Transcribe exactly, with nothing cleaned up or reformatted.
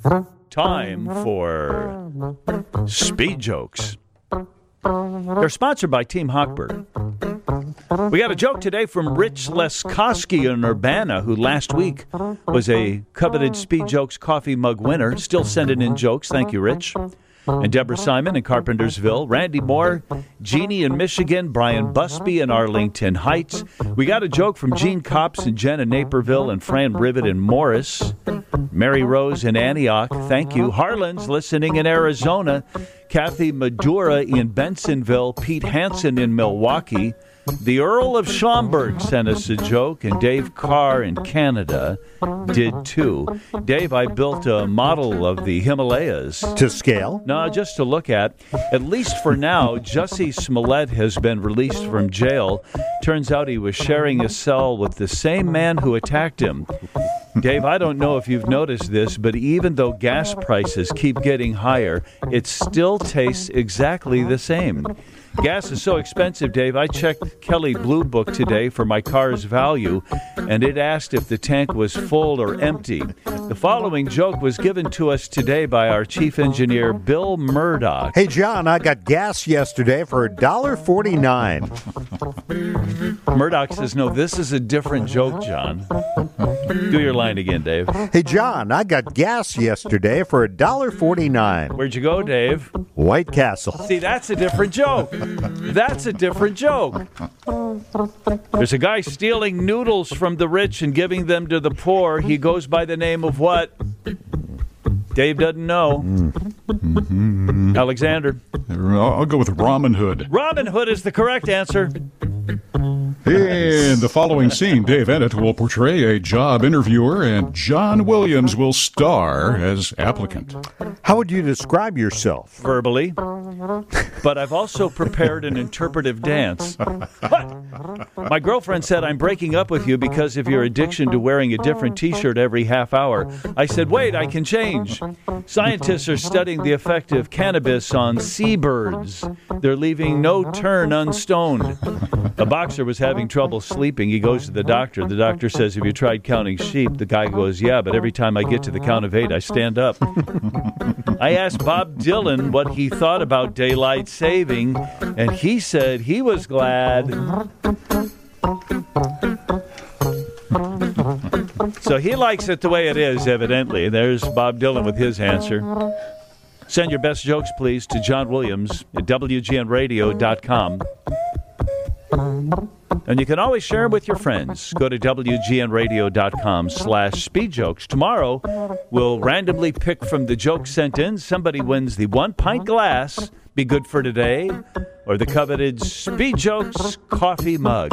Time for Speed Jokes. They're sponsored by Team Hochberg. We got a joke today from Rich Leskoski in Urbana, who last week was a coveted Speed Jokes coffee mug winner. Still sending in jokes. Thank you, Rich. And Deborah Simon in Carpentersville, Randy Moore, Jeannie in Michigan, Brian Busby in Arlington Heights. We got a joke from Gene Copps and Jen in Naperville, and Fran Rivet in Morris, Mary Rose in Antioch. Thank you. Harlan's listening in Arizona, Kathy Madura in Bensonville, Pete Hansen in Milwaukee. The Earl of Schaumburg sent us a joke, and Dave Carr in Canada did too. Dave, I built a model of the Himalayas. To scale? No, just to look at. At least for now, Jussie Smollett has been released from jail. Turns out he was sharing a cell with the same man who attacked him. Dave, I don't know if you've noticed this, but even though gas prices keep getting higher, it still tastes exactly the same. Gas is so expensive, Dave. I checked Kelley Blue Book today for my car's value, and it asked if the tank was full or empty. The following joke was given to us today by our chief engineer, Bill Murdoch. Hey, John, I got gas yesterday for one dollar forty-nine. Murdoch says, no, this is a different joke, John. Do your line again, Dave. Hey, John, I got gas yesterday for one dollar forty-nine. Where'd you go, Dave? White Castle. See, that's a different joke. That's a different joke. There's a guy stealing noodles from the rich and giving them to the poor. He goes by the name of what? Dave doesn't know. Mm-hmm. Alexander. I'll go with Robin Hood. Robin Hood is the correct answer. In the following scene, Dave Ennett will portray a job interviewer, and John Williams will star as applicant. How would you describe yourself? Verbally. But I've also prepared an interpretive dance. What? My girlfriend said, I'm breaking up with you because of your addiction to wearing a different T-shirt every half hour. I said, wait, I can change. Scientists are studying the effect of cannabis on seabirds. They're leaving no turn unstoned. A boxer was having trouble sleeping. He goes to the doctor. The doctor says, have you tried counting sheep? The guy goes, yeah, but every time I get to the count of eight, I stand up. I asked Bob Dylan what he thought about daylight saving, and he said he was glad. So he likes it the way it is, evidently. There's Bob Dylan with his answer. Send your best jokes, please, to John Williams at W G N radio dot com. And you can always share them with your friends. Go to W G N radio dot com slash speed jokes. Tomorrow, we'll randomly pick from the jokes sent in. Somebody wins the one-pint glass, Be Good for Today, or the coveted Speed Jokes coffee mug.